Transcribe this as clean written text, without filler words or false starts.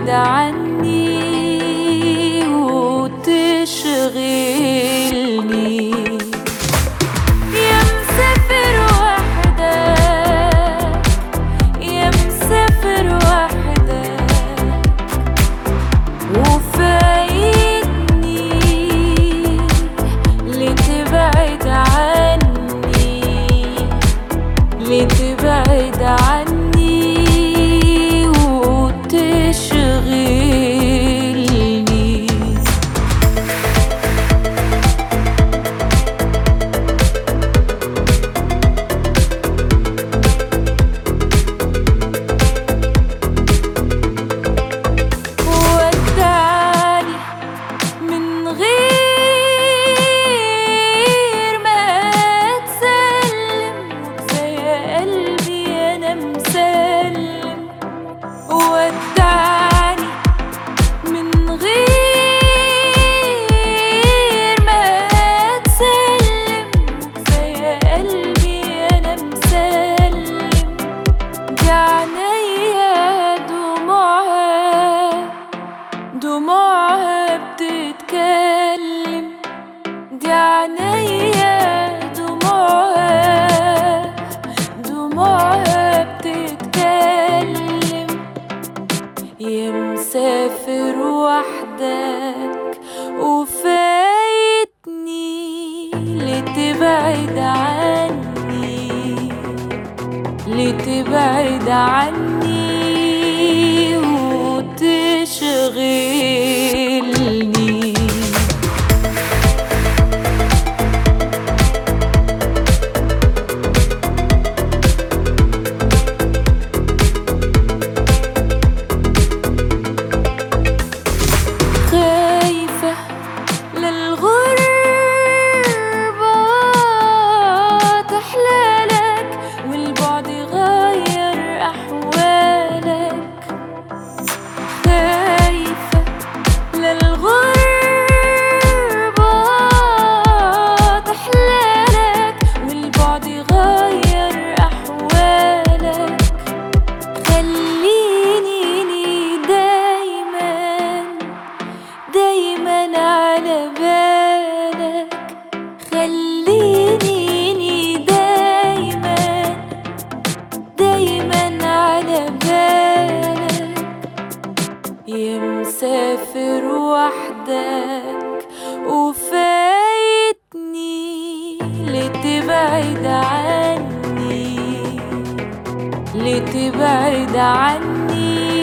لتبعد عني وتشغلني. يا مسافر وحدك، يا مسافر وحدك وفايتني لتبعد عني، لتبعد عني وتشغلني. ودعني من غير ما تسلم، وكفاية قلبي أنا مسلم. ودعني من غير ما تسلم، وكفاية قلبي أنا مسلم. دي عينيا دموعها، دموعها بتتكلم. دي عينيا دموعها، دموعها بتتكلم. يا مسافر وحدك وفايتني لتبعد عني، لتبعد عني وتشغلني. خايفة للغربة تحلالك، والبعد غير أحوالك. خايفة للغربة تحلالك، والبعد غير أحوالك. خليني دايما دايما على بالك، خليني دايما دايما على بالك. يا مسافر وحدك وفايتني لتبعد عني، لتبعد عني